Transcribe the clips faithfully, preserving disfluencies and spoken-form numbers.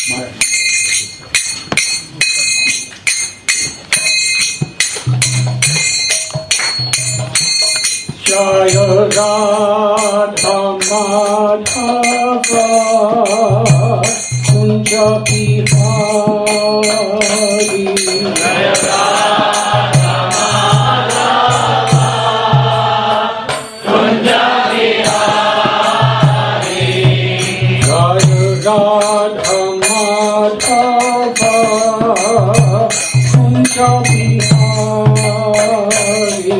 Jai Radha Madhava Kunja Bihari Jai Radha Madhava Kunja Bihari Jai Radha Madhava Kunja Bihari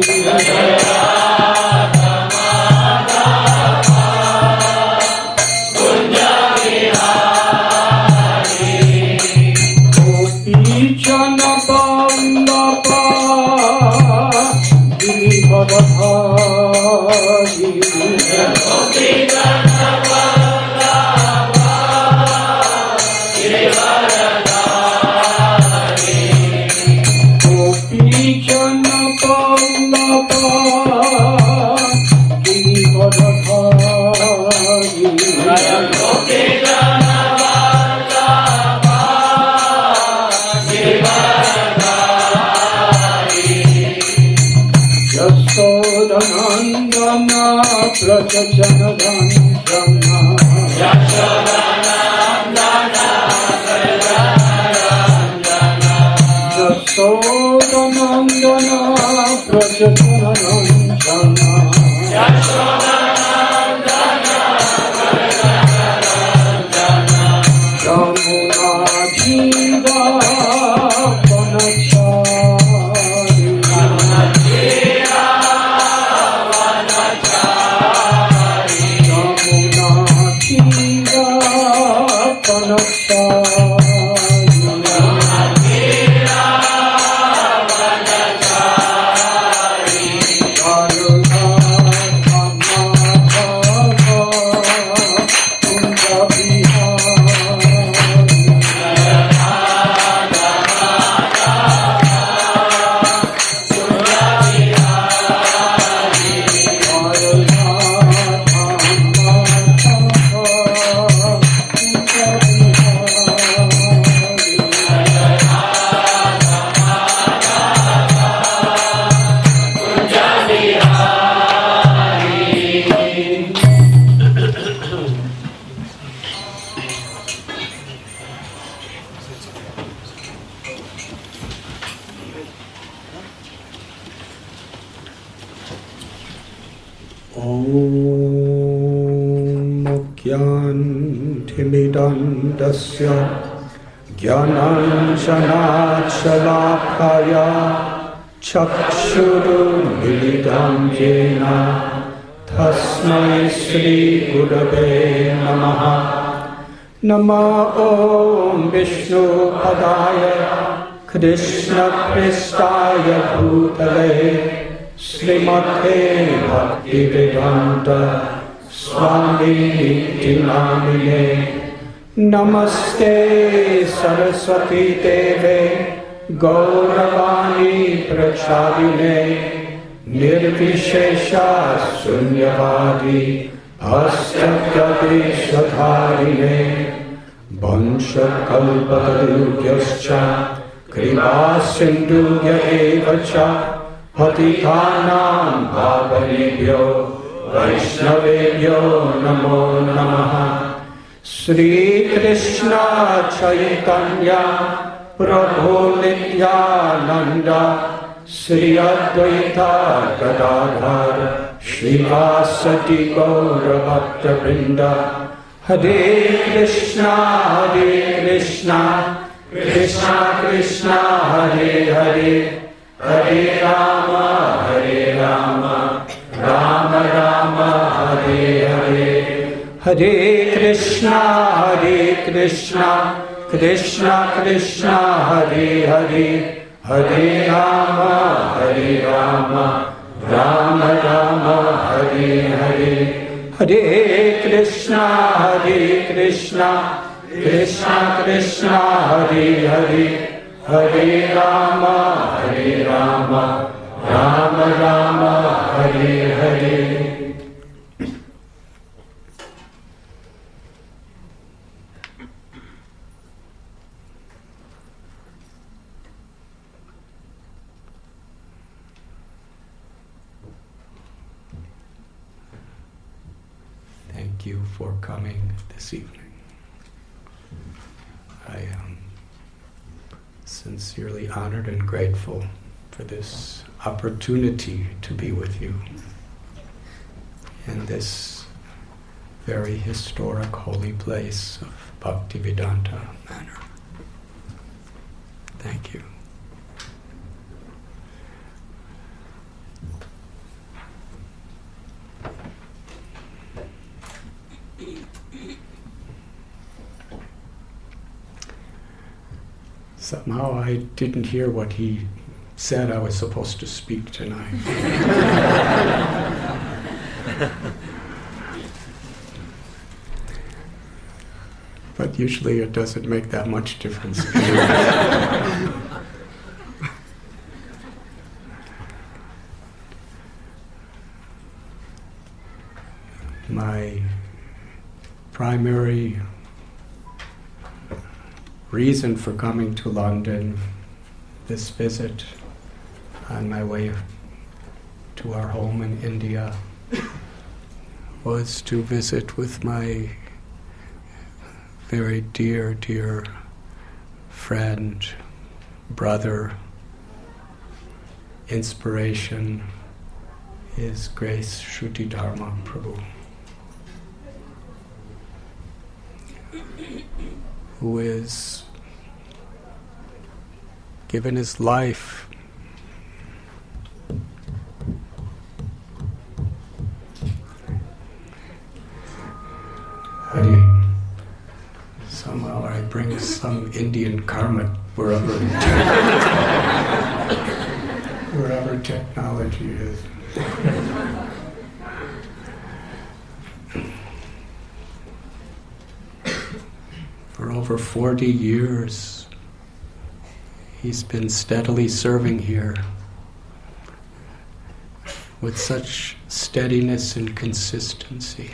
ज्ञानाञ्जनाशलाकाया चक्षुरुन्मीलितं येन तस्मै श्रीगुरवे नमः। नमो ॐ विष्णुपदाय कृष्णपृष्ठाय भूतले श्रीमते भक्तिवेदान्त स्वामिनिति नामिने। नमस्ते सरस्वती देवे गौरवाणी प्रचारिणे निर्विशेषा शून्यवादी अस्त्य-देशधारिणे वंशकल्पतरुभ्यश्च कृपा सिन्धुभ्य एव च पतितानां पावनेभ्यो वैष्णवेभ्यो नमो नमः। श्री कृष्ण चैतन्य प्रभु नित्यानंद श्री अद्वैत गदाधर श्रीवासदि गौर भक्तवृंद। हरे कृष्णा हरे कृष्णा कृष्णा कृष्णा हरे हरे हरे राम हरे राम राम राम हरे हरे। हरे कृष्णा हरे कृष्णा कृष्णा कृष्णा हरे हरे हरे राम हरे राम राम राम हरे हरे। हरे कृष्णा हरे कृष्णा कृष्णा कृष्णा हरे हरे हरे राम हरे Ram Ram Ram Hare Hare. thank you for coming this evening. I am sincerely honored and grateful for this opportunity to be with you in this very historic holy place of Bhaktivedanta Manor. Thank you. Somehow I didn't hear what he said I was supposed to speak tonight. But usually it doesn't make that much difference. My primary reason for coming to London, this visit on my way to our home in India, was to visit with my very dear, dear friend, brother, inspiration, His Grace Shruti Dharma Prabhu, who is given his life I, somehow I bring some Indian karma wherever wherever technology is. For over forty years, he's been steadily serving here with such steadiness and consistency.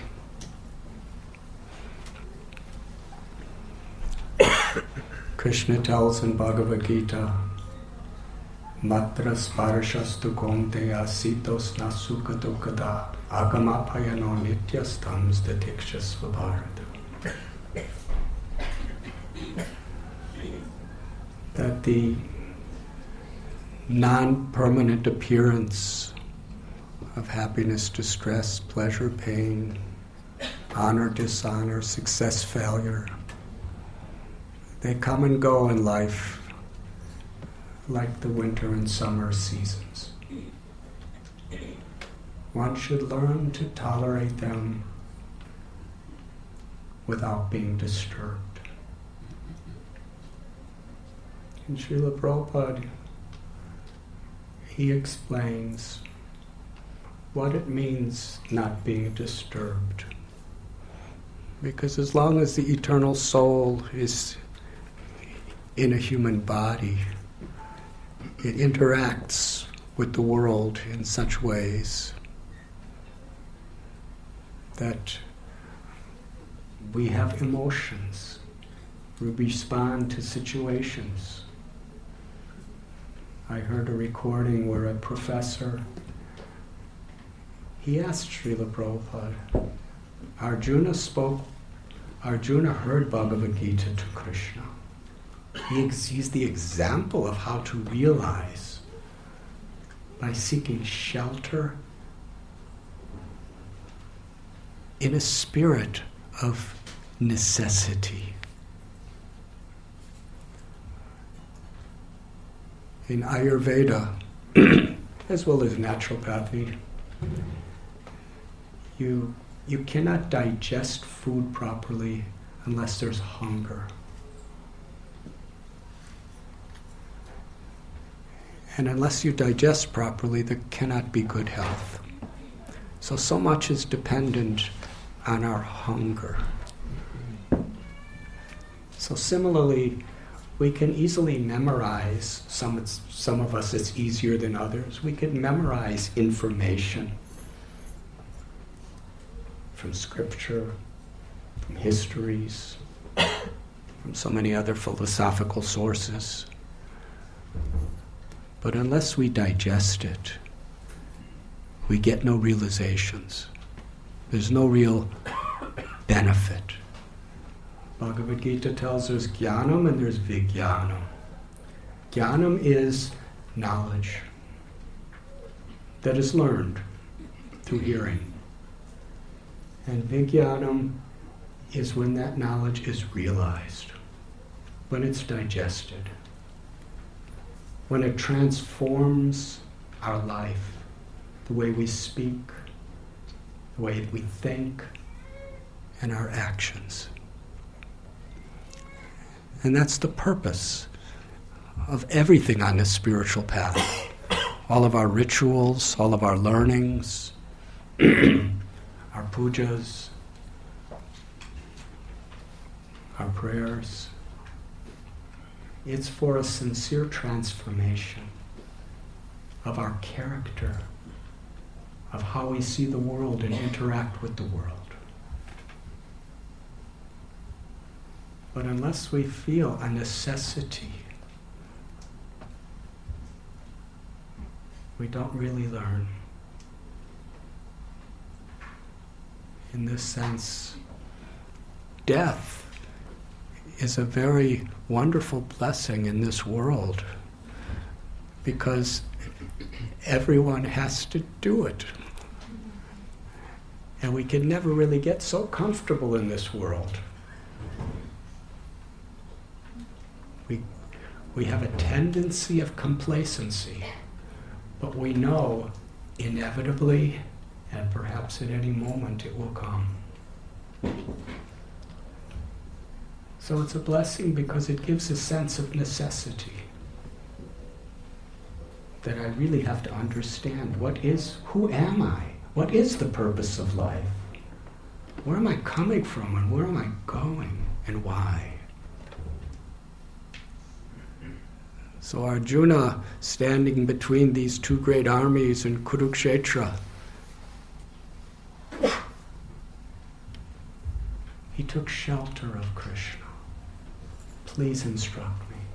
Krishna tells in Bhagavad Gita, Matra sparashastu kaunteya sitos nasuka dukada agamapayano nityastams datikshasva bharata. That the non-permanent appearance of happiness, distress, pleasure, pain, honor, dishonor, success, failure, they come and go in life like the winter and summer seasons. One should learn to tolerate them without being disturbed. In Srila Prabhupada, he explains what it means not being disturbed. Because as long as the eternal soul is in a human body, it interacts with the world in such ways that we have emotions, we respond to situations. I heard a recording where a professor, he asked Srila Prabhupada, Arjuna spoke, Arjuna heard Bhagavad Gita to Krishna. He ex- he's the example of how to realize by seeking shelter in a spirit of necessity. In Ayurveda, as well as naturopathy, you, you cannot digest food properly unless there's hunger. And unless you digest properly, there cannot be good health. So, so much is dependent on our hunger. So similarly, we can easily memorize, some, it's, some of us it's easier than others, we can memorize information from scripture, from histories, from so many other philosophical sources. But unless we digest it, we get no realizations. There's no real benefit. Bhagavad Gita tells us jnanam and there's vijnanam. Jnanam is knowledge that is learned through hearing. And vijnanam is when that knowledge is realized, when it's digested, when it transforms our life, the way we speak, the way we think, and our actions. And that's the purpose of everything on this spiritual path. All of our rituals, all of our learnings, our pujas, our prayers. It's for a sincere transformation of our character, of how we see the world and interact with the world. But unless we feel a necessity, we don't really learn. In this sense, death is a very wonderful blessing in this world because everyone has to do it. And we can never really get so comfortable in this world. We, we have a tendency of complacency, but we know inevitably and perhaps at any moment it will come. So it's a blessing because it gives a sense of necessity. That I really have to understand what is, who am I? What is the purpose of life? Where am I coming from and where am I going and why? So Arjuna, standing between these two great armies in Kurukshetra, he took shelter of Krishna. Please instruct me.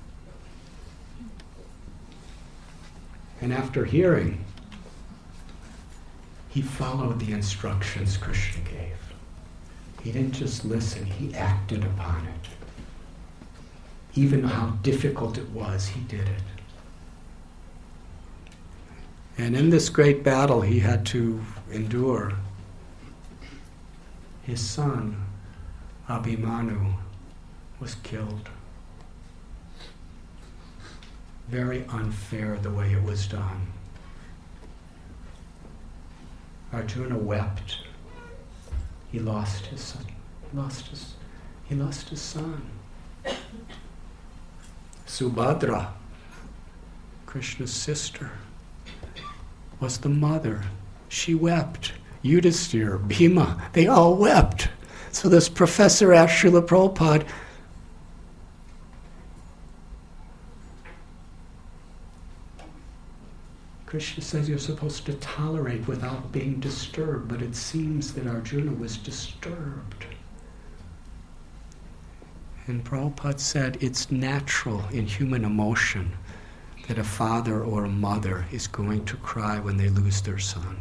And after hearing, he followed the instructions Krishna gave. He didn't just listen, he acted upon it. Even how difficult it was, he did it. And in this great battle he had to endure, his son, Abhimanyu, was killed. Very unfair the way it was done. Arjuna wept. He lost his son. He lost his, he lost his son. Subhadra, Krishna's sister, was the mother. She wept. Yudhisthira, Bhima, they all wept. So this professor asked Srila Prabhupada, Krishna says you're supposed to tolerate without being disturbed, but it seems that Arjuna was disturbed. And Prabhupada said it's natural in human emotion that a father or a mother is going to cry when they lose their son.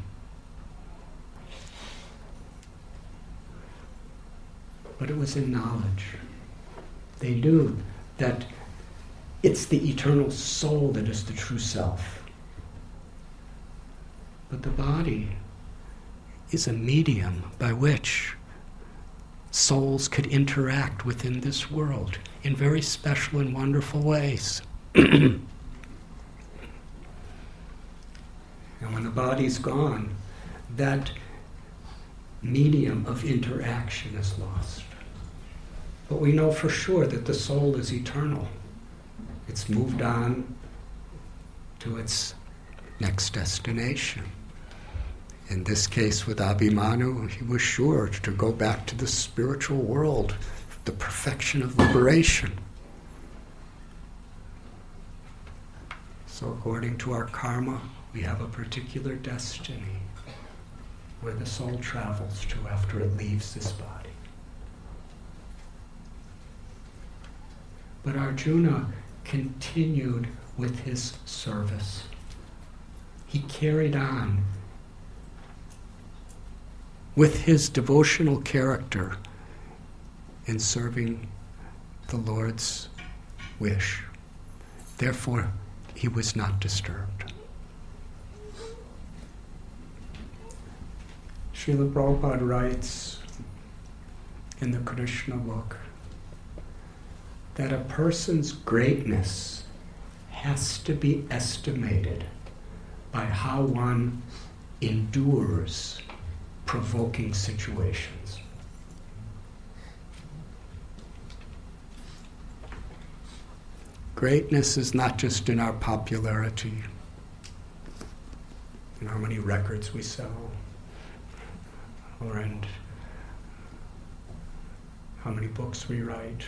But it was in knowledge. They knew that it's the eternal soul that is the true self. But the body is a medium by which souls could interact within this world in very special and wonderful ways. And when the body's gone, that medium of interaction is lost. But we know for sure that the soul is eternal. It's moved on to its next destination. In this case with Abhimanyu, he was sure to go back to the spiritual world, the perfection of liberation. So according to our karma, we have a particular destiny where the soul travels to after it leaves this body. But Arjuna continued with his service. He carried on with his devotional character in serving the Lord's wish. Therefore, he was not disturbed. Srila Prabhupada writes in the Krishna book that a person's greatness has to be estimated by how one endures provoking situations. Greatness is not just in our popularity, in how many records we sell, or in how many books we write,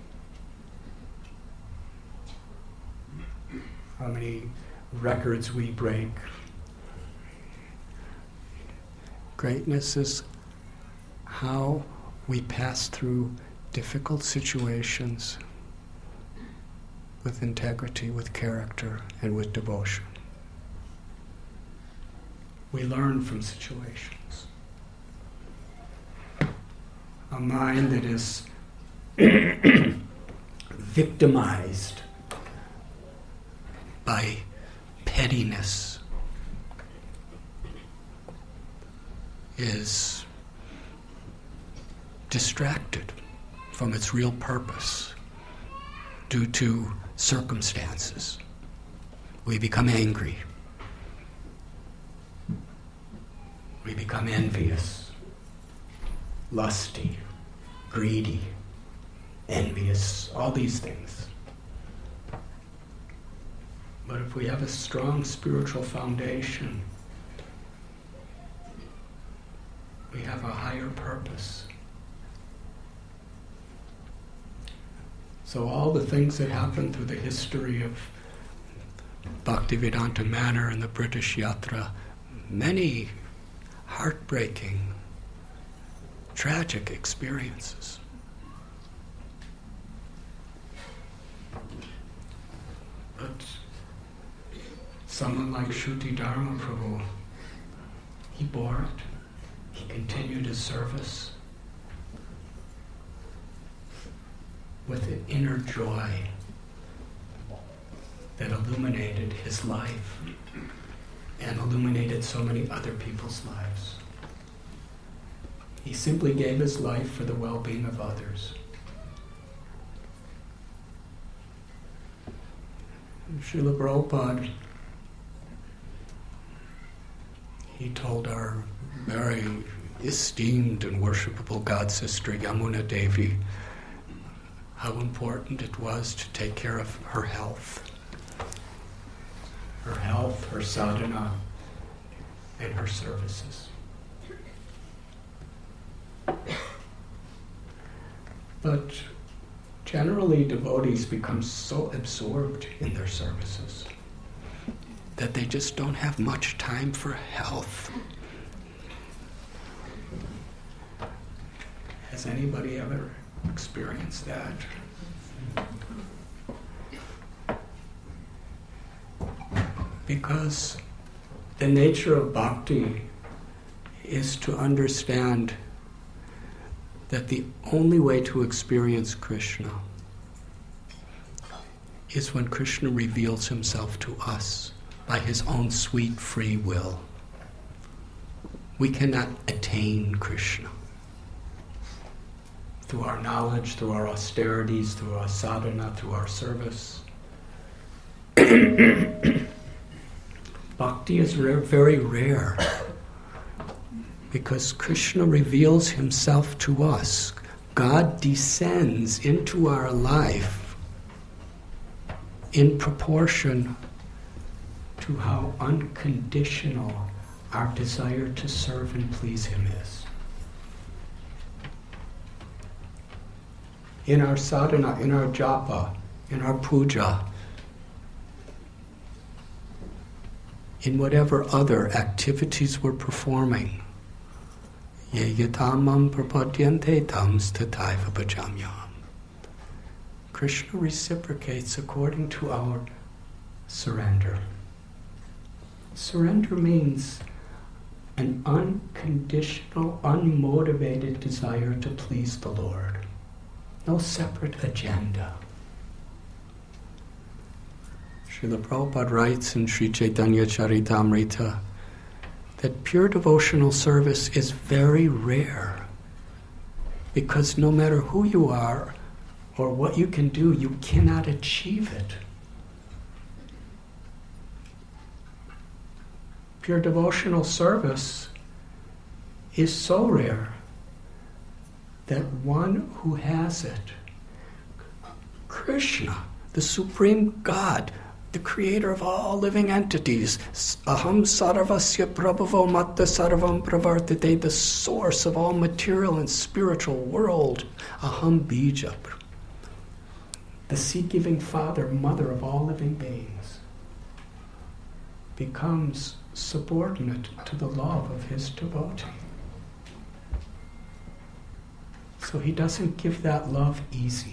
how many records we break. Greatness is how we pass through difficult situations with integrity, with character, and with devotion. We learn from situations. A mind that is victimized by pettiness is distracted from its real purpose due to circumstances. We become angry. We become envious, lusty, greedy, envious, all these things. But if we have a strong spiritual foundation, we have a higher purpose. So all the things that happened through the history of Bhaktivedanta Manor and the British Yatra, many heartbreaking, tragic experiences. But someone like Shruti Dharma Prabhu, he bore it. He continued his service with an inner joy that illuminated his life and illuminated so many other people's lives. He simply gave his life for the well-being of others. Srila Prabhupada, he told our very esteemed and worshipable God Sister Yamuna Devi how important it was to take care of her health. Her health, her sadhana, and her services. But generally devotees become so absorbed in their services that they just don't have much time for health. Has anybody ever experienced that? Because the nature of bhakti is to understand that the only way to experience Krishna is when Krishna reveals himself to us by his own sweet free will. We cannot attain Krishna through our knowledge, through our austerities, through our sadhana, through our service. Bhakti is rare, very rare because Krishna reveals himself to us. God descends into our life in proportion to how unconditional our desire to serve and please him is. In our sadhana, in our japa, in our puja, in whatever other activities we're performing, ye yatamam prapadyante tam stataiva bhajamyam. Krishna reciprocates according to our surrender. Surrender means an unconditional, unmotivated desire to please the Lord. No separate agenda. Srila Prabhupada writes in Sri Chaitanya Charitamrita that pure devotional service is very rare, because no matter who you are or what you can do, you cannot achieve it. Pure devotional service is so rare that one who has it, Krishna, the Supreme God, the creator of all living entities, Aham Sarvasya Prabhavo Matta Sarvam Pravartate, the source of all material and spiritual world, Aham Bija, the seed-giving father, mother of all living beings, becomes subordinate to the love of his devotee. So he doesn't give that love easy.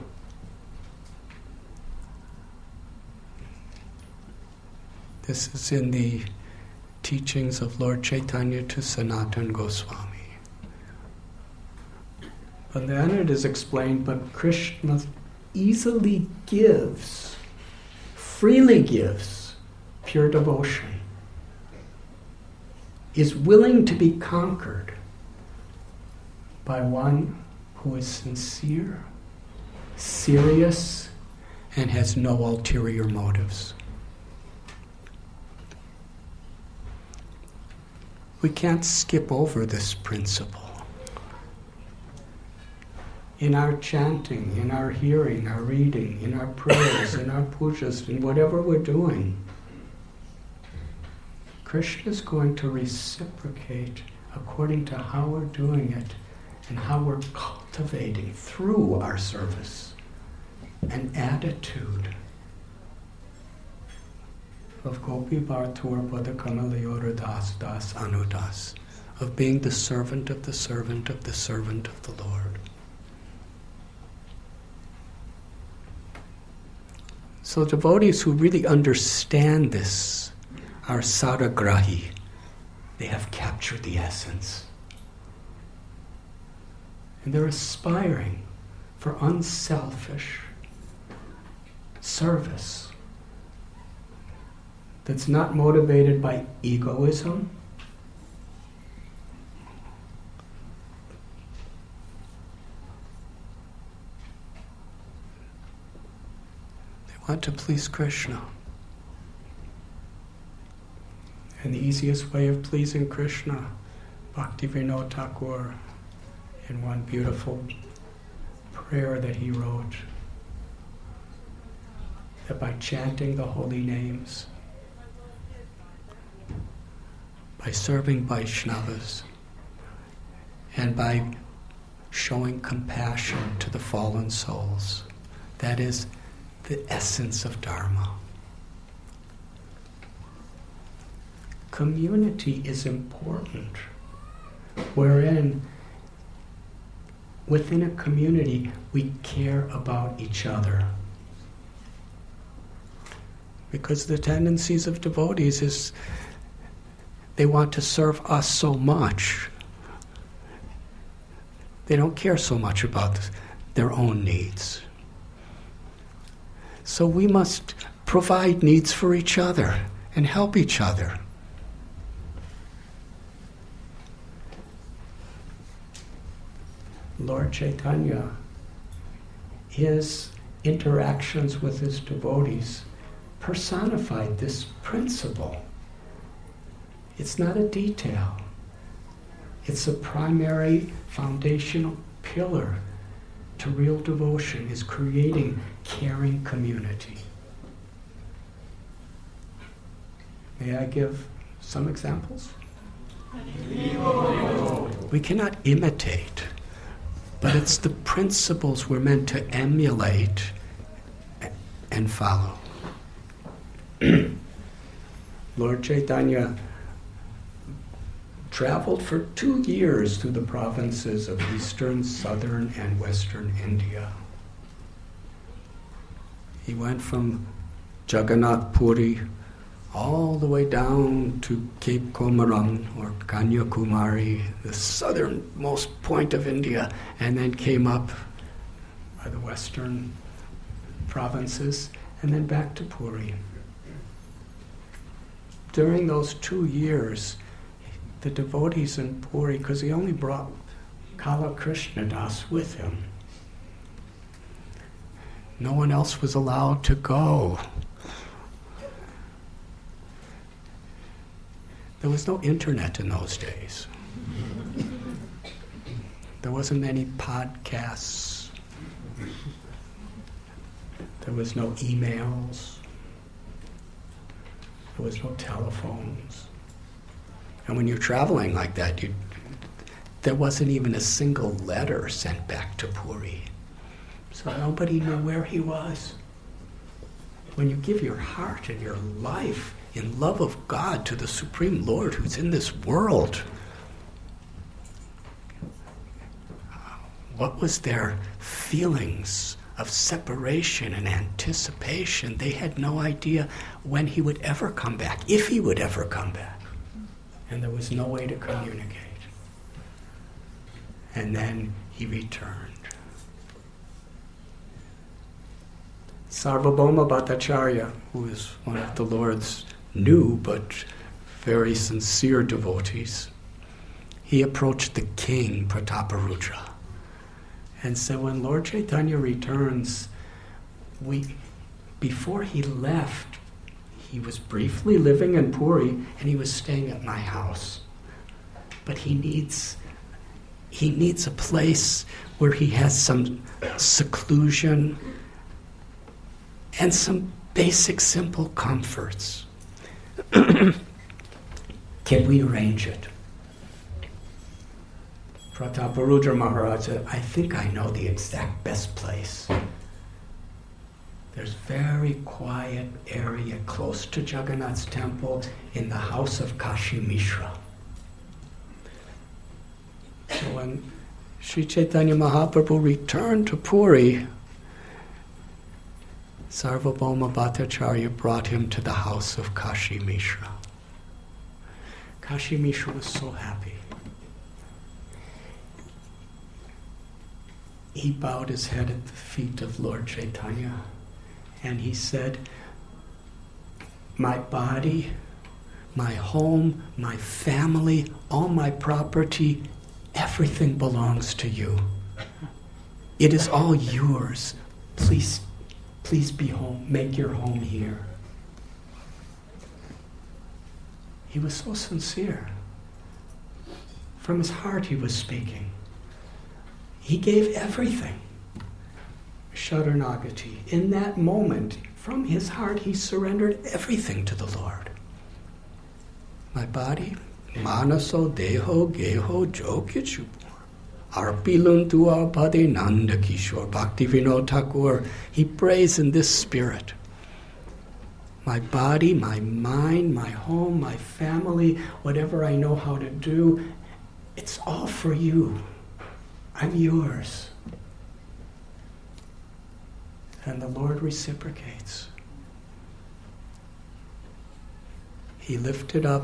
This is in the teachings of Lord Chaitanya to Sanatana Goswami. And then it is explained, but Krishna easily gives, freely gives, pure devotion, is willing to be conquered by one who is sincere, serious, and has no ulterior motives. We can't skip over this principle. In our chanting, in our hearing, our reading, in our prayers, in our pujas, in whatever we're doing, Krishna is going to reciprocate according to how we're doing it and how we're cultivating through our service an attitude of Gopi Bhartur Padakamalayora Das Das Anudas, of being the servant of the servant of the servant of the Lord. So devotees who really understand this are saragrahi. They have captured the essence. And they're aspiring for unselfish service that's not motivated by egoism, they want to please Krishna. And the easiest way of pleasing Krishna, Bhaktivinoda Thakur, in one beautiful prayer that he wrote, that by chanting the holy names, by serving Vaishnavas, and by showing compassion to the fallen souls, that is the essence of Dharma. Community is important, wherein within a community we care about each other. Because the tendencies of devotees is they want to serve us so much. They don't care so much about their own needs. So we must provide needs for each other and help each other. Lord Chaitanya, his interactions with his devotees personified this principle. It's not a detail. It's a primary foundational pillar to real devotion, is creating caring community. May I give some examples? We cannot imitate, but it's the principles we're meant to emulate and follow. Lord Chaitanya traveled for two years through the provinces of eastern, southern, and western India. He went from Jagannath Puri all the way down to Cape Comoran or Kanyakumari, the southernmost point of India, and then came up by the western provinces, and then back to Puri. During those two years, the devotees in Puri, because he only brought Kala Krishna Das with him, no one else was allowed to go. There was no internet in those days. There wasn't any podcasts. There was no emails. There was no telephones. And when you're traveling like that, you, there wasn't even a single letter sent back to Puri. So nobody knew where he was. When you give your heart and your life in love of God to the Supreme Lord who's in this world, what was their feelings of separation and anticipation? They had no idea when he would ever come back, if he would ever come back. And there was no way to communicate. And then he returned. Sarvabhauma Bhattacharya, who is one of the Lord's new but very sincere devotees, he approached the king, Prataparudra, and said, when Lord Chaitanya returns, we, before he left, he was briefly living in Puri and he was staying at my house. But he needs, he needs a place where he has some seclusion and some basic, simple comforts. Can we arrange it? Prataparudra Maharaj said, I think I know the exact best place. There's very quiet area close to Jagannath's temple in the house of Kashi Mishra. So when Sri Chaitanya Mahaprabhu returned to Puri, Sarvabhauma Bhattacharya brought him to the house of Kashi Mishra. Kashi Mishra was so happy. He bowed his head at the feet of Lord Chaitanya and he said, my body, my home, my family, all my property, everything belongs to you. It is all yours. Please Please be home, make your home here. He was so sincere. From his heart he was speaking. He gave everything. Sharanagati. In that moment, from his heart, he surrendered everything to the Lord. My body, manaso, deho, geho, jokichu. Arpiluntu Abhade Nanda Kishore Bhakti Vinod Thakur. He prays in this spirit. My body, my mind, my home, my family, whatever I know how to do, it's all for you. I'm yours. And the Lord reciprocates. He lifted up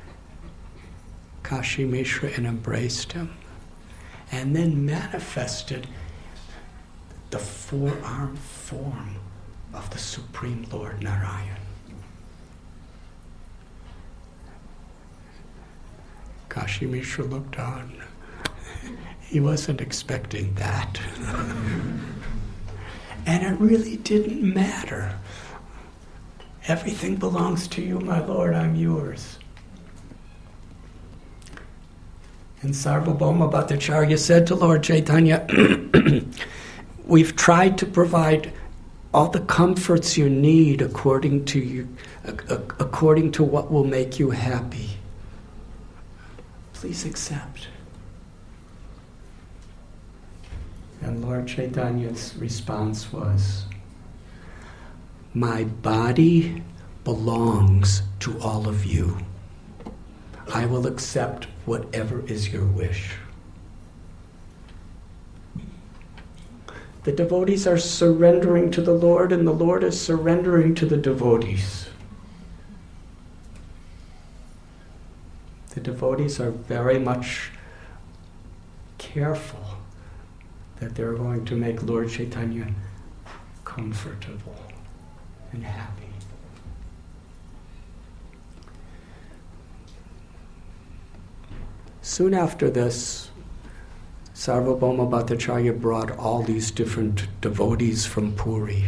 Kashi Mishra and embraced him, and then manifested the four-armed form of the Supreme Lord Narayan. Kashi Mishra looked on. He wasn't expecting that. And it really didn't matter. Everything belongs to you, my Lord, I'm yours. And Sarvabhauma Bhattacharya said to Lord Chaitanya, we've tried to provide all the comforts you need according to you, according to what will make you happy. Please accept. And Lord Chaitanya's response was, my body belongs to all of you. I will accept whatever is your wish. The devotees are surrendering to the Lord, and the Lord is surrendering to the devotees. devotees are very much careful that they're going to make Lord Chaitanya comfortable and happy. Soon after this, Sarvabhauma Bhattacharya brought all these different devotees from Puri.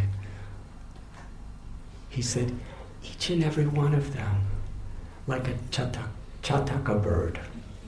He said, each and every one of them, like a chatak, chataka bird.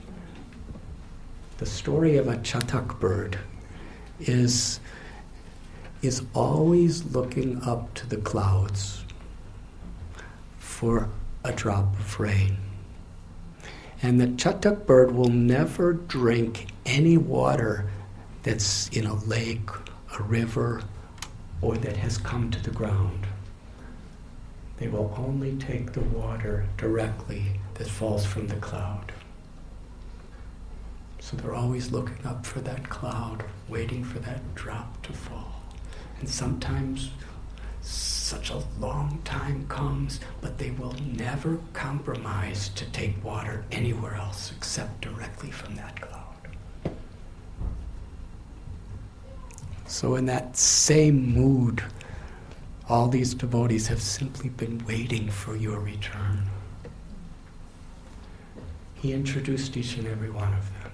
The story of a chatak bird is, is always looking up to the clouds for a drop of rain. And the chatak bird will never drink any water that's in a lake, a river, or that has come to the ground. They will only take the water directly that falls from the cloud. So they're always looking up for that cloud, waiting for that drop to fall. And sometimes such a long time comes, but they will never compromise to take water anywhere else except directly from that cloud. So in that same mood, all these devotees have simply been waiting for your return. He introduced each and every one of them.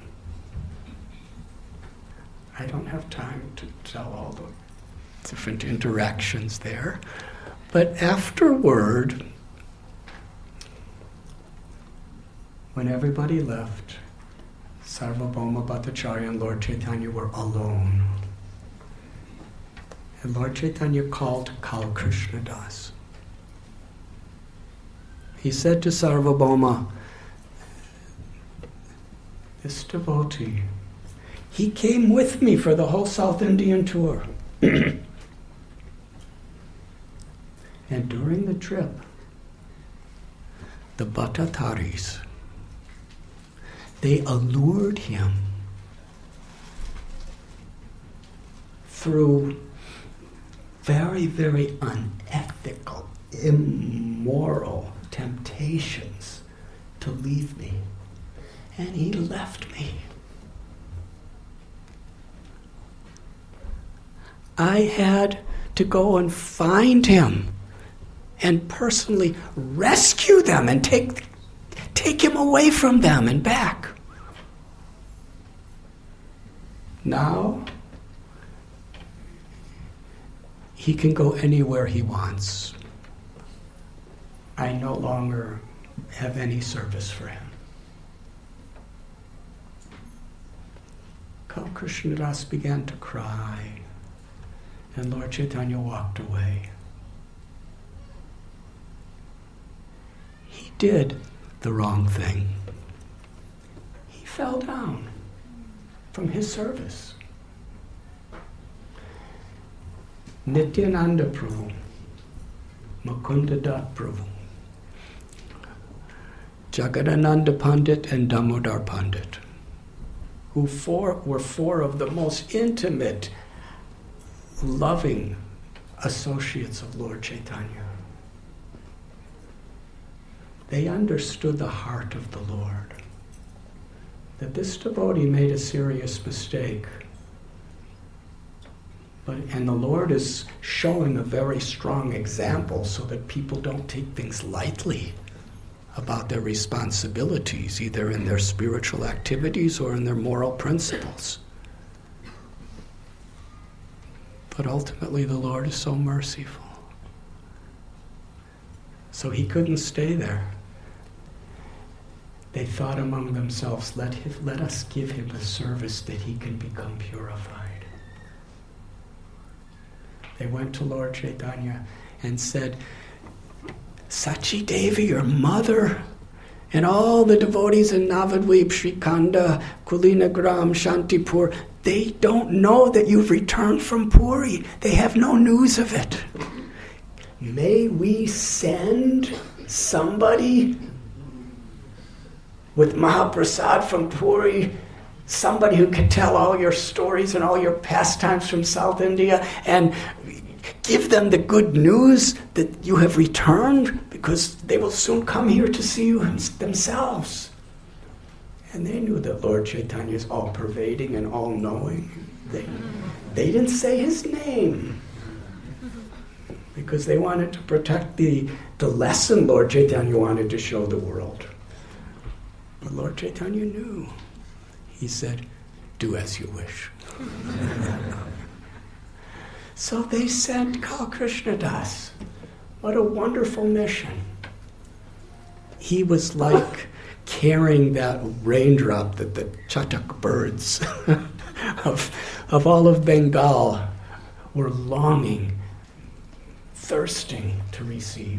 I don't have time to tell all the different interactions there. But afterward, when everybody left, Sarvabhauma Bhattacharya and Lord Chaitanya were alone. And Lord Chaitanya called Kal Krishna Das. He said to Sarvabhauma, this devotee, he came with me for the whole South Indian tour. And during the trip, the Bhattataris, they allured him through very, very unethical, immoral temptations to leave me. And he left me. I had to go and find him and personally rescue them and take, take him away from them and back. Now, he can go anywhere he wants. I no longer have any service for him. Kal Krishna Das began to cry, and Lord Chaitanya walked away. He did the wrong thing. He fell down from his service. Nityananda Prabhu, Mukunda Dat Prabhu, Jagadananda Pandit and Damodar Pandit, who four, were four of the most intimate, loving associates of Lord Chaitanya. They understood the heart of the Lord, that this devotee made a serious mistake. But, and the Lord is showing a very strong example so that people don't take things lightly about their responsibilities, either in their spiritual activities or in their moral principles. But ultimately the Lord is so merciful. So he couldn't stay there. They thought among themselves, let, him, let us give him a service that he can become purified. They went to Lord Chaitanya and said, Sachi Devi, your mother, and all the devotees in Navadvip, Srikanda, Kulinagram, Shantipur, they don't know that you've returned from Puri. They have no news of it. May we send somebody with Mahaprasad from Puri, somebody who can tell all your stories and all your pastimes from South India, and give them the good news that you have returned, because they will soon come here to see you themselves. And they knew that Lord Chaitanya is all-pervading and all-knowing. They, they didn't say his name because they wanted to protect the, the lesson Lord Chaitanya wanted to show the world. But Lord Chaitanya knew. He said, do as you wish. So they sent Kal Krishna Das. What a wonderful mission. He was like carrying that raindrop that the chatak birds of, of all of Bengal were longing, thirsting to receive.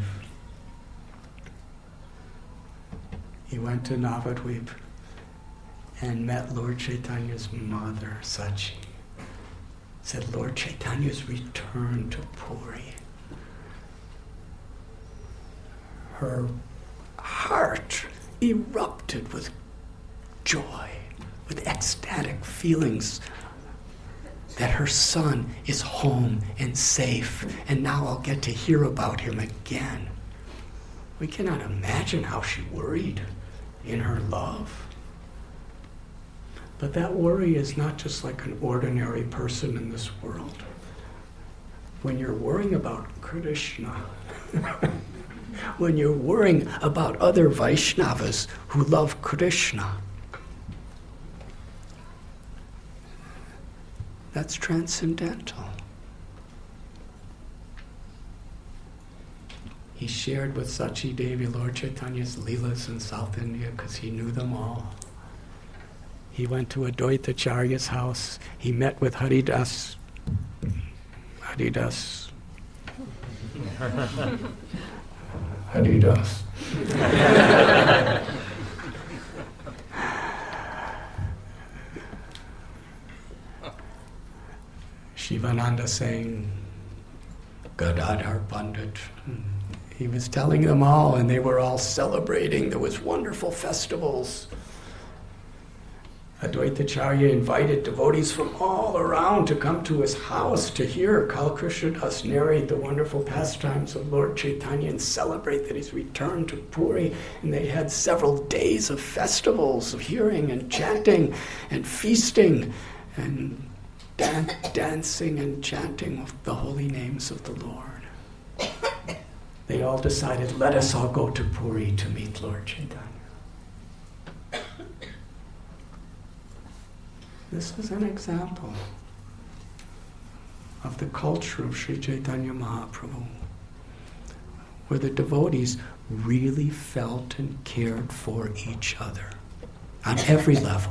He went to Navadvip and met Lord Chaitanya's mother, Sachi. Said, Lord Chaitanya's returned to Puri. Her heart erupted with joy, with ecstatic feelings that her son is home and safe, and now I'll get to hear about him again. We cannot imagine how she worried in her love. But that worry is not just like an ordinary person in this world. When you're worrying about Krishna, when you're worrying about other Vaishnavas who love Krishna, that's transcendental. He shared with Sachi Devi Lord Chaitanya's Leelas in South India because he knew them all. He went to Advaita Acharya's house. He met with Haridas. Haridas. Haridas. Shivananda saying, Gadadhar Pandit. He was telling them all, and they were all celebrating. There was wonderful festivals. Advaita Acharya invited devotees from all around to come to his house to hear Kal Krishna Das narrate the wonderful pastimes of Lord Chaitanya and celebrate that he's returned to Puri. And they had several days of festivals of hearing and chanting and feasting and dan- dancing and chanting the holy names of the Lord. They all decided, let us all go to Puri to meet Lord Chaitanya. This is an example of the culture of Sri Chaitanya Mahaprabhu, where the devotees really felt and cared for each other on every level.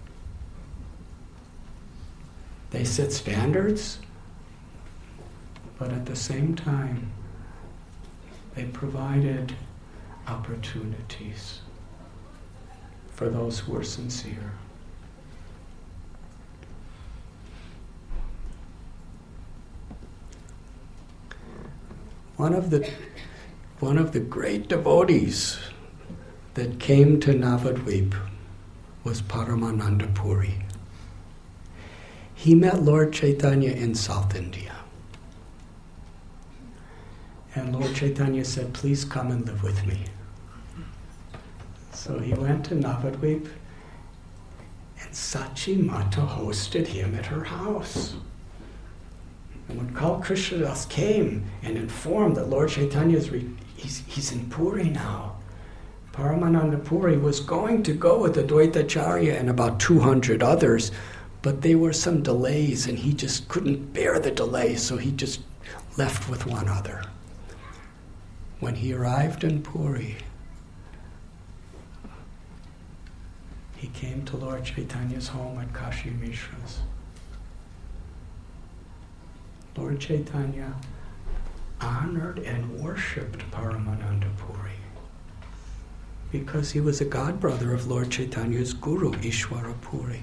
They set standards, but at the same time, they provided opportunities for those who were sincere. One of the one of the great devotees that came to Navadvip was Paramananda Puri. He met Lord Chaitanya in South India. And Lord Chaitanya said, please come and live with me. So he went to Navadvip, and Sachi Mata hosted him at her house. And when Kal Krishna Das came and informed that Lord Chaitanya is re- he's, he's in Puri now, Paramananda Puri was going to go with Advaita Acharya and about two hundred others, but there were some delays and he just couldn't bear the delay, so he just left with one other. When he arrived in Puri, he came to Lord Chaitanya's home at Kashi Mishra's. Lord Chaitanya honored and worshipped Paramananda Puri because he was a godbrother of Lord Chaitanya's guru, Ishwara Puri.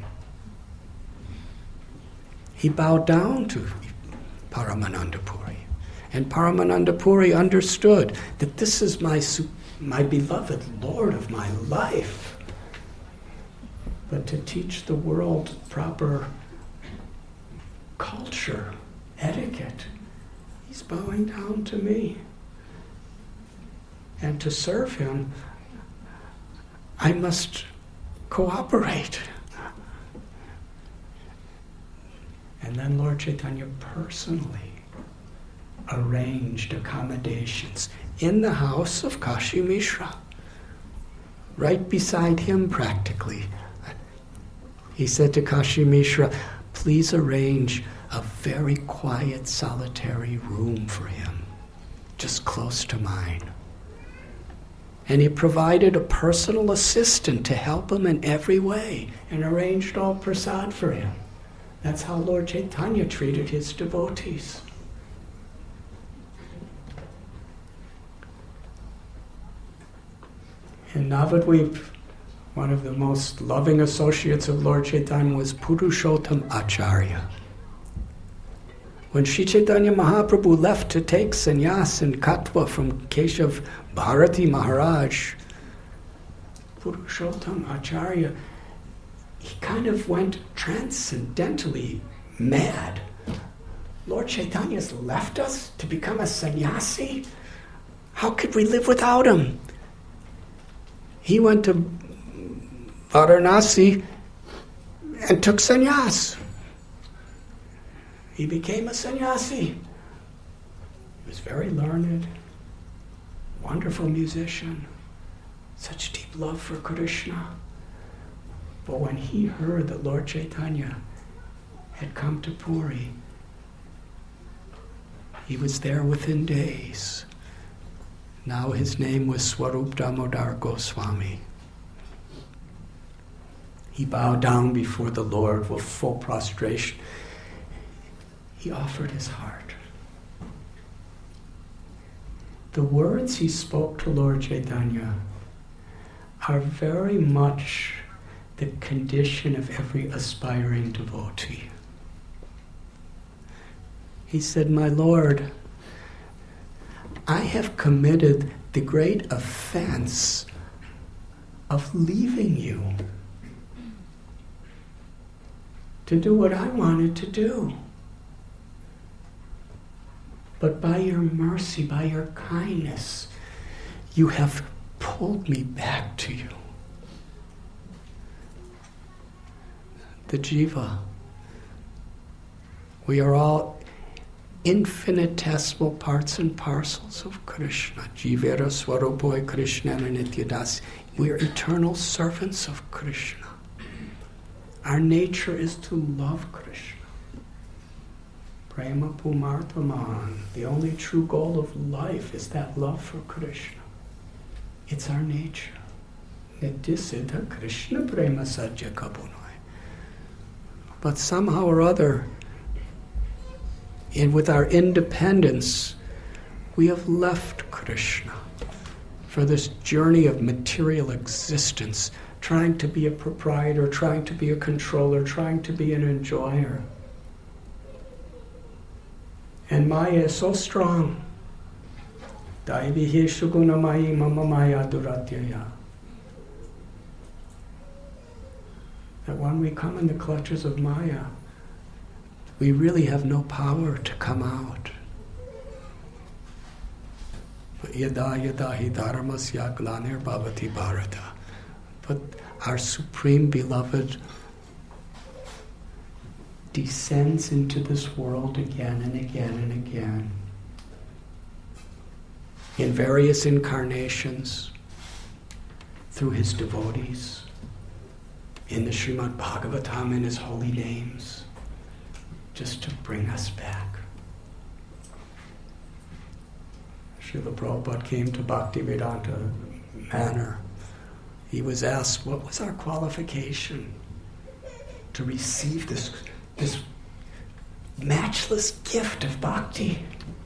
He bowed down to Paramananda Puri, and Paramananda Puri understood that this is my, my beloved Lord of my life. But to teach the world proper culture, etiquette, he's bowing down to me. And to serve him, I must cooperate. And then Lord Chaitanya personally arranged accommodations in the house of Kashi Mishra, right beside him practically. He said to Kashi Mishra, please arrange a very quiet, solitary room for him, just close to mine. And he provided a personal assistant to help him in every way and arranged all prasad for him. That's how Lord Chaitanya treated his devotees. In Navadvip, one of the most loving associates of Lord Chaitanya was Purushottam Acharya. When Sri Chaitanya Mahaprabhu left to take sannyas and katva from Keshav Bharati Maharaj, Purushottam Acharya, he kind of went transcendentally mad. Lord Chaitanya's left us to become a sannyasi? How could we live without him? He went to Varanasi and took sannyas. He became a sannyasi. He was very learned, wonderful musician, such deep love for Krishna. But when he heard that Lord Chaitanya had come to Puri, he was there within days. Now his name was Swarup Damodar Goswami. He bowed down before the Lord with full prostration. He offered his heart. The words he spoke to Lord Chaitanya are very much the condition of every aspiring devotee. He said, my Lord, I have committed the great offense of leaving you to do what I wanted to do. But by your mercy, by your kindness, you have pulled me back to you. The jiva, we are all infinitesimal parts and parcels of Krishna. Jivera Swarupoi Krishna Nityadas. We are eternal servants of Krishna. Our nature is to love Krishna. Prema Pumarthaman. The only true goal of life is that love for Krishna. It's our nature. Nityasiddha Krishna Prema Sajja Kabunoi. But somehow or other, and with our independence, we have left Krishna for this journey of material existence, trying to be a proprietor, trying to be a controller, trying to be an enjoyer. And Maya is so strong. Daivihe Shugunamayi Mama Maya Duratyaya. That when we come in the clutches of Maya, we really have no power to come out. Yada yada hi dharmasya glanir bhavati bharata. But our supreme beloved descends into this world again and again and again. In various incarnations, through his devotees, in the Srimad Bhagavatam, in his holy names, just to bring us back. Srila Prabhupada came to Bhaktivedanta Manor. He was asked, what was our qualification to receive this, this matchless gift of bhakti?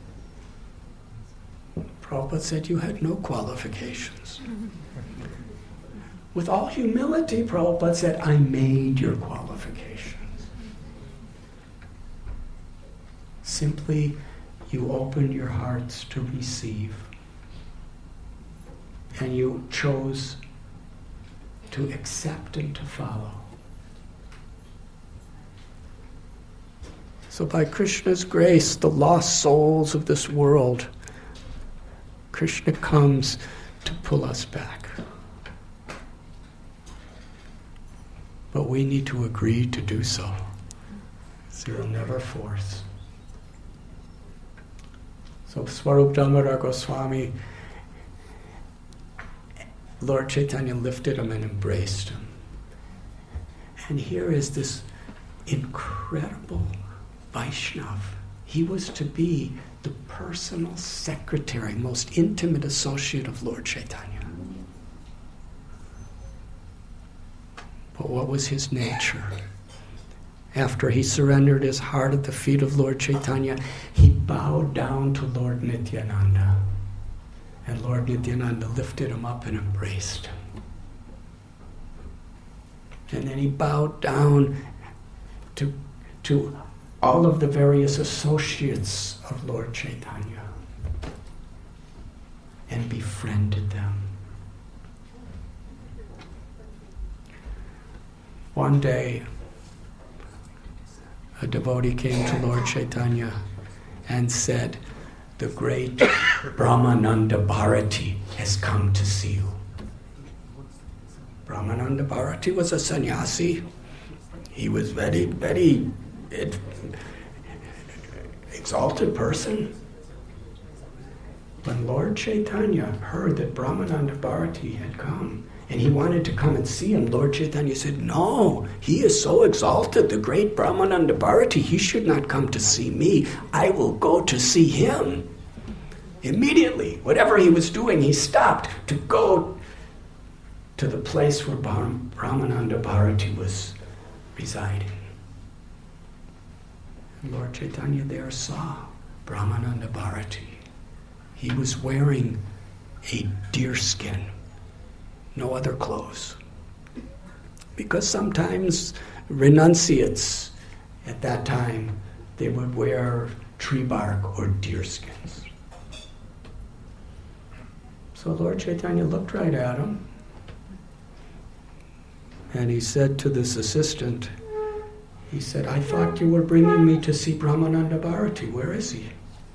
Prabhupada said, you had no qualifications. With all humility, Prabhupada said, I made your qualifications. Simply, you opened your hearts to receive. And you chose to accept and to follow. So by Krishna's grace, the lost souls of this world, Krishna comes to pull us back. But we need to agree to do so. Zero, never force. So Swarup Damodar Goswami, Lord Chaitanya lifted him and embraced him. And here is this incredible Vaishnav. He was to be the personal secretary, most intimate associate of Lord Chaitanya. But what was his nature? After he surrendered his heart at the feet of Lord Chaitanya, he bowed down to Lord Nityananda. And Lord Nityananda lifted him up and embraced him. And then he bowed down to, to all of the various associates of Lord Chaitanya and befriended them. One day, a devotee came to Lord Chaitanya and said, "The great Brahmananda Bharati has come to see you." Brahmananda Bharati was a sannyasi. He was very, very exalted person. When Lord Chaitanya heard that Brahmananda Bharati had come, and he wanted to come and see him, Lord Chaitanya said, "No, he is so exalted, the great Brahmananda Bharati, he should not come to see me. I will go to see him." Immediately, whatever he was doing, he stopped to go to the place where Brahmananda Bharati was residing. And Lord Chaitanya there saw Brahmananda Bharati. He was wearing a deerskin, no other clothes. Because sometimes renunciates at that time, they would wear tree bark or deerskins. So Lord Chaitanya looked right at him, and he said to this assistant, he said, "I thought you were bringing me to see Brahmananda Bharati. Where is he?"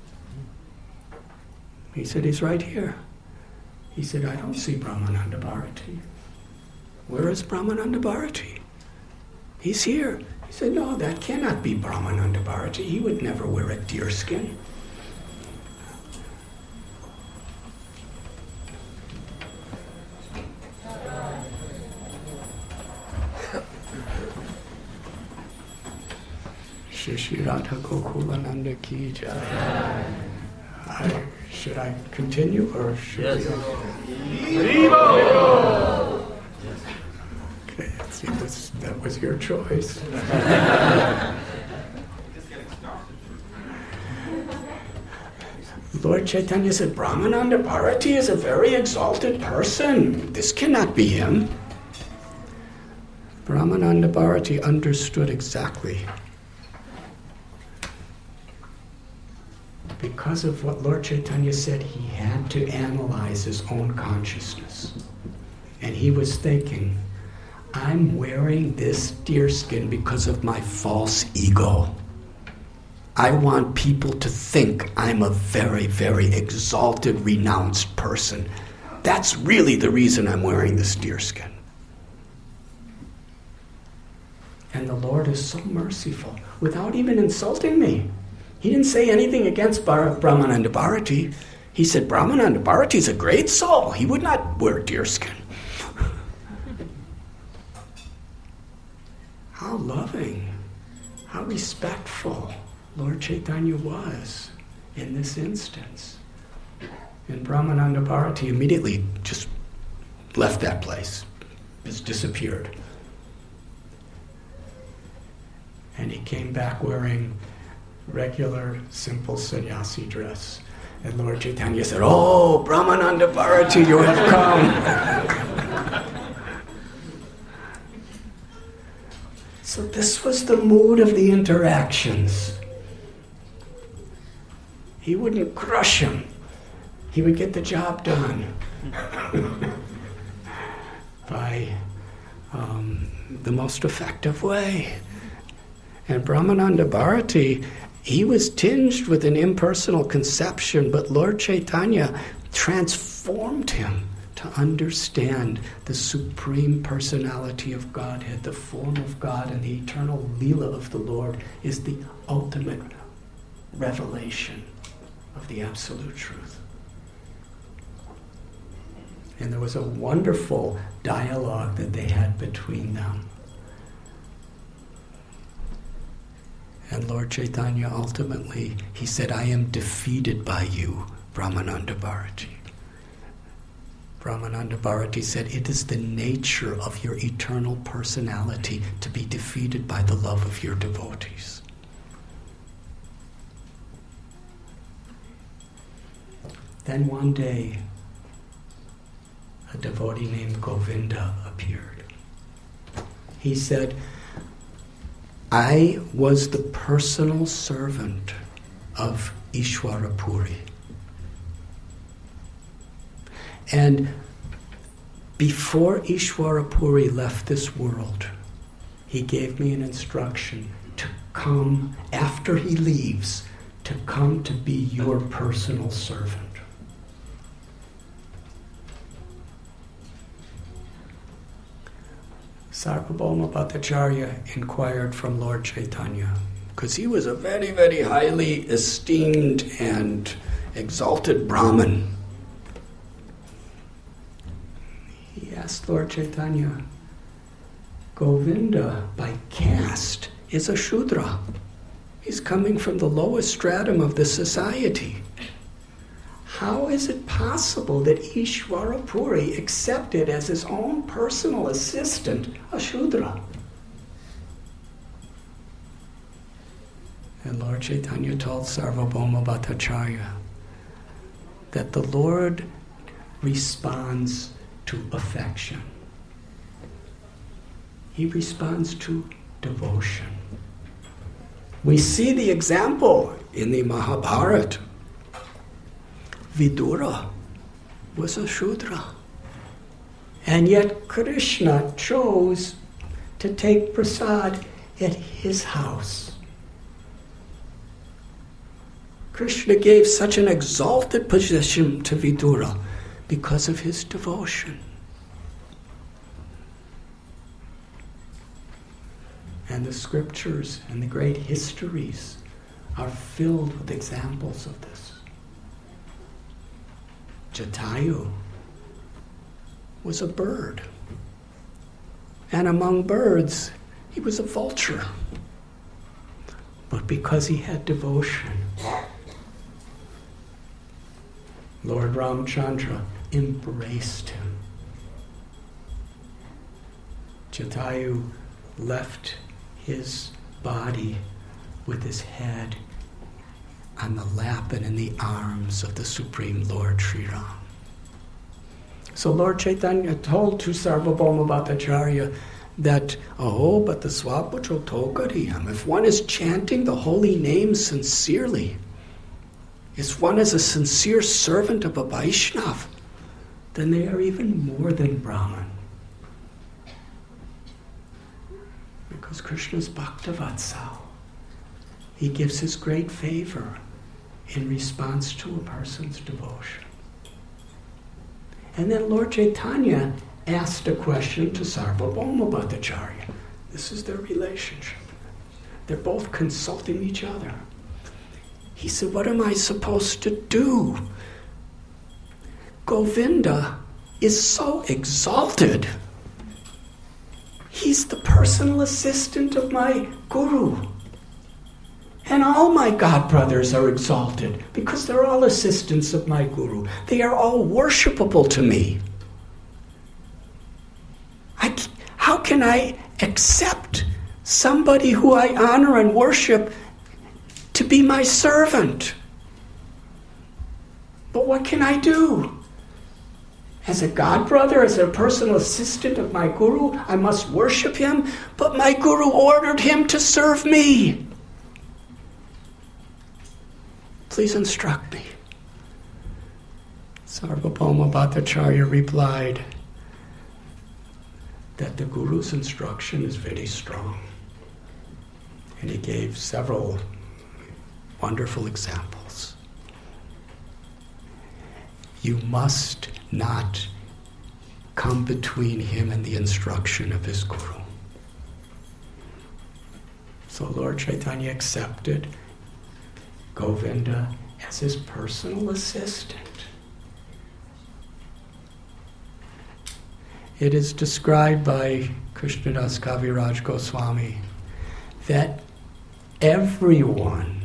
He said, "He's right here." He said, "I don't see Brahmananda Bharati." "Where is Brahmananda Bharati?" "He's here." He said, "No, that cannot be Brahmananda Bharati. He would never wear a deerskin." Shri Radha Gokulananda ki jai. I, should I continue or should yes. we? Okay, see, this, that was your choice. Lord Chaitanya said, "Brahmananda Bharati is a very exalted person. This cannot be him." Brahmananda Bharati understood exactly. Because of what Lord Chaitanya said, he had to analyze his own consciousness. And he was thinking, I'm wearing this deerskin because of my false ego. I want people to think I'm a very, very exalted, renounced person. That's really the reason I'm wearing this deerskin. And the Lord is so merciful, without even insulting me. He didn't say anything against Bar- Brahmananda Bharati. He said, Brahmananda Bharati is a great soul. He would not wear deerskin. How loving, how respectful Lord Chaitanya was in this instance. And Brahmananda Bharati immediately just left that place, just disappeared. And he came back wearing regular, simple sannyasi dress. And Lord Chaitanya said, "Oh, Brahmananda Bharati, you have come." So this was the mood of the interactions. He wouldn't crush him. He would get the job done by um, the most effective way. And Brahmananda Bharati, he was tinged with an impersonal conception, but Lord Chaitanya transformed him to to understand the supreme personality of Godhead, the form of God, and the eternal Leela of the Lord is the ultimate revelation of the absolute truth. And there was a wonderful dialogue that they had between them. And Lord Chaitanya ultimately, he said, I am defeated by you, Brahmananda Bharati. Brahmananda Bharati said, it is the nature of your eternal personality to be defeated by the love of your devotees. Then one day, a devotee named Govinda appeared. He said, I was the personal servant of Ishwara Puri. And before Ishwara Puri left this world, he gave me an instruction to come, after he leaves, to come to be your personal servant. Sarvabhauma Bhattacharya inquired from Lord Chaitanya, because he was a very, very highly esteemed and exalted Brahmin. He asked Lord Chaitanya, Govinda, by caste, is a Shudra. He's coming from the lowest stratum of the society. How is it possible that Ishwara Puri accepted as his own personal assistant a Shudra? And Lord Chaitanya told Sarvabhauma Bhattacharya that the Lord responds to affection. He responds to devotion. We see the example in the Mahabharata. Vidura was a Shudra. And yet Krishna chose to take prasad at his house. Krishna gave such an exalted position to Vidura because of his devotion. And the scriptures and the great histories are filled with examples of this. Jatayu was a bird. And among birds, he was a vulture. But because he had devotion, Lord Ramchandra embraced him. Jatayu left his body with his head on the lap and in the arms of the Supreme Lord Sri Ram. So Lord Chaitanya told to Sarvabhauma Bhattacharya that, oh, but the Swaputra Tokariyam, if one is chanting the holy name sincerely, if one is a sincere servant of a Vaishnav, then they are even more than Brahman. Because Krishna's Bhaktavatsal, he gives his great favor in response to a person's devotion. And then Lord Chaitanya asked a question to Sarvabhauma Bhattacharya. This is their relationship. They're both consulting each other. He said, what am I supposed to do? Govinda is so exalted. He's the personal assistant of my guru. And all my godbrothers are exalted because they're all assistants of my guru. They are all worshipable to me. I, how can I accept somebody who I honor and worship to be my servant? But what can I do? As a godbrother, as a personal assistant of my guru, I must worship him, but my guru ordered him to serve me. Please instruct me. Sarvabhauma Bhattacharya replied that the Guru's instruction is very strong. And he gave several wonderful examples. You must not come between him and the instruction of his guru. So Lord Chaitanya accepted Govinda as his personal assistant. It is described by Krishnadas Kaviraj Goswami that everyone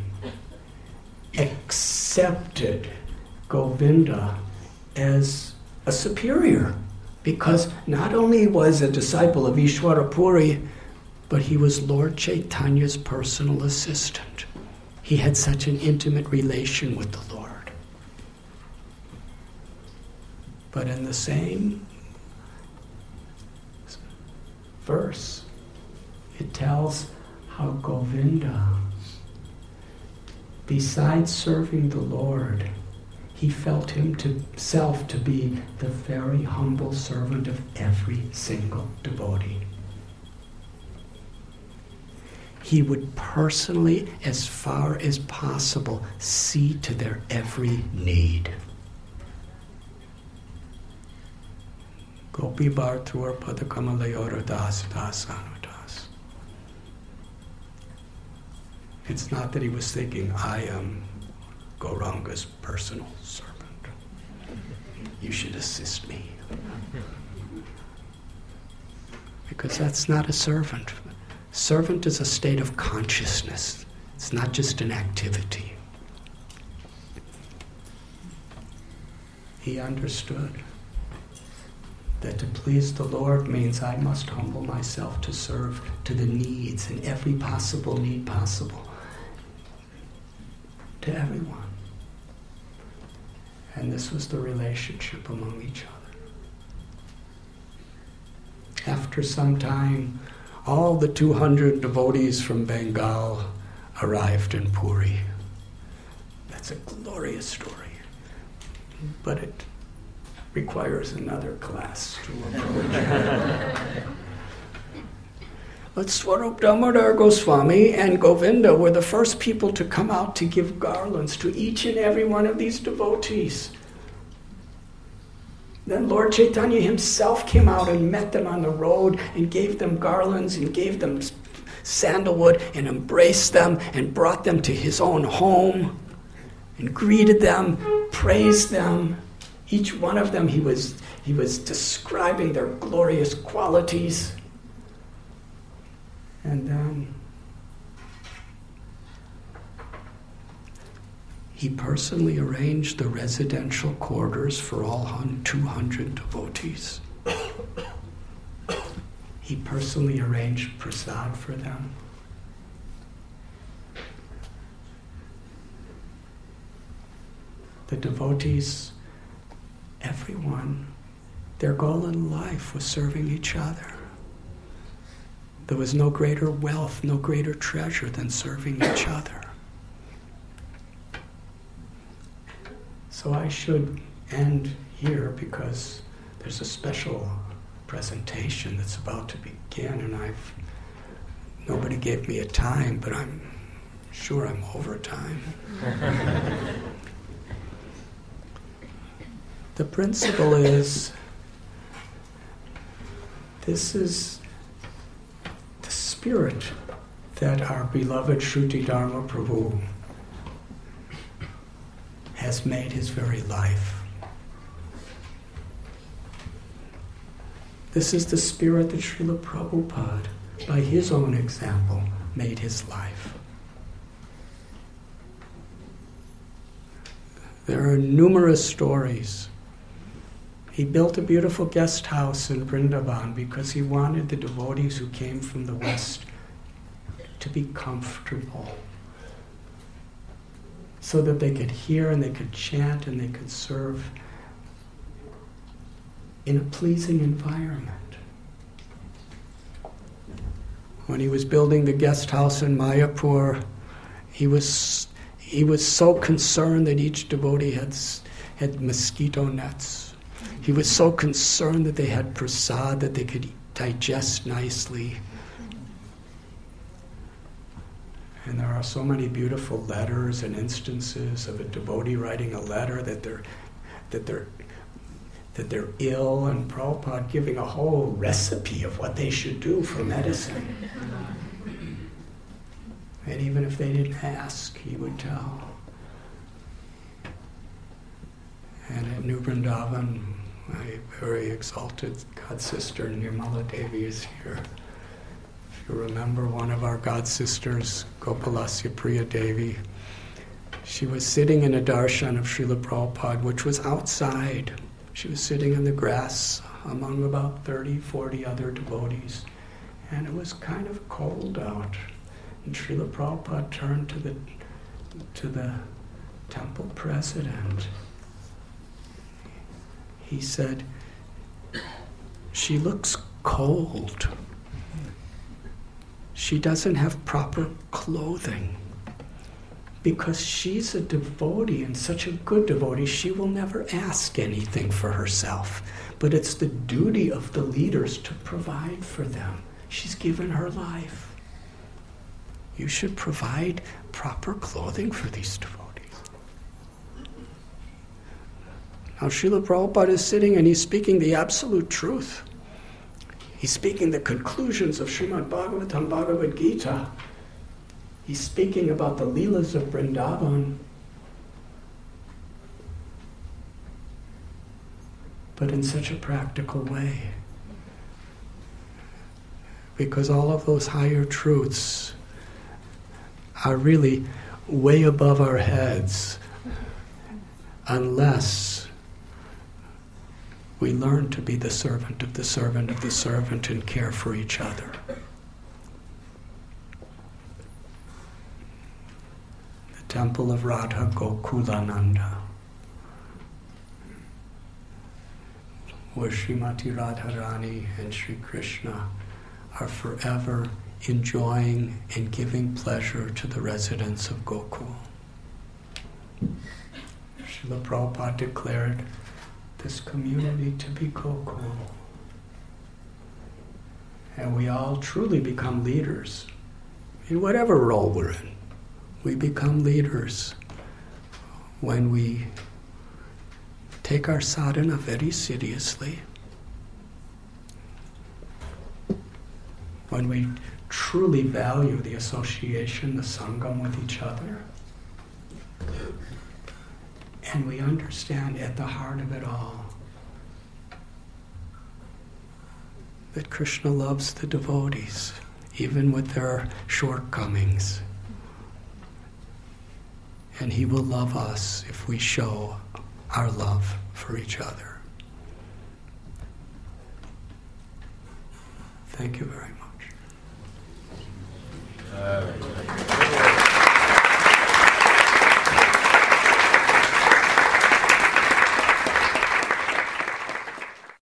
accepted Govinda as a superior, because not only was a disciple of Ishwara Puri, but he was Lord Chaitanya's personal assistant. He had such an intimate relation with the Lord. But in the same verse, it tells how Govinda, besides serving the Lord, he felt himself to be the very humble servant of every single devotee. He would personally, as far as possible, see to their every need. Gopi Bhartur Padakamalayora Das Das Anudas. It's not that he was thinking, I am Gauranga's personal servant. You should assist me. Because that's not a servant. Servant is a state of consciousness. It's not just an activity. He understood that to please the Lord means I must humble myself to serve to the needs and every possible need possible to everyone. And this was the relationship among each other. After some time, all the two hundred devotees from Bengal arrived in Puri. That's a glorious story. But it requires another class to approach. But Swarup Damodar Goswami and Govinda were the first people to come out to give garlands to each and every one of these devotees. Then Lord Chaitanya himself came out and met them on the road and gave them garlands and gave them sandalwood and embraced them and brought them to his own home and greeted them, praised them. Each one of them, he was, he was describing their glorious qualities. And then he personally arranged the residential quarters for all two hundred devotees. He personally arranged prasad for them. The devotees, everyone, their goal in life was serving each other. There was no greater wealth, no greater treasure than serving each other. So I should end here because there's a special presentation that's about to begin, and I've nobody gave me a time, but I'm sure I'm over time. The principle is, this is the spirit that our beloved Shruti Dharma Prabhu has made his very life. This is the spirit that Srila Prabhupada, by his own example, made his life. There are numerous stories. He built a beautiful guest house in Vrindavan because he wanted the devotees who came from the West to be comfortable, so that they could hear and they could chant and they could serve in a pleasing environment. When he was building the guest house in Mayapur, he was he was so concerned that each devotee had had mosquito nets. He was so concerned that they had prasad, that they could digest nicely. And there are so many beautiful letters and instances of a devotee writing a letter that they're that they're that they're ill, and Prabhupada giving a whole recipe of what they should do for medicine. And even if they didn't ask, he would tell. And at New Vrindavan, my very exalted God sister Nirmala Devi is here. If you remember, one of our God sisters, Gopalasya Priya Devi, she was sitting in a darshan of Srila Prabhupada, which was outside. She was sitting in the grass among about thirty, forty other devotees. And it was kind of cold out. And Srila Prabhupada turned to the, to the temple president. He said, "She looks cold. She doesn't have proper clothing. Because she's a devotee, and such a good devotee, she will never ask anything for herself. But it's the duty of the leaders to provide for them. She's given her life. You should provide proper clothing for these devotees." Now Srila Prabhupada is sitting and he's speaking the absolute truth. He's speaking the conclusions of Srimad Bhagavatam, Bhagavad Gita. He's speaking about the Leelas of Vrindavan. But in such a practical way. Because all of those higher truths are really way above our heads unless we learn to be the servant of the servant of the servant and care for each other. The temple of Radha Gokulananda, where Srimati Radharani and Sri Krishna are forever enjoying and giving pleasure to the residents of Gokul. Srila Prabhupada declared this community to be Gokul. And we all truly become leaders in whatever role we're in. We become leaders when we take our sadhana very seriously, when we truly value the association, the sangam with each other, and we understand at the heart of it all that Krishna loves the devotees, even with their shortcomings. And he will love us if we show our love for each other. Thank you very much.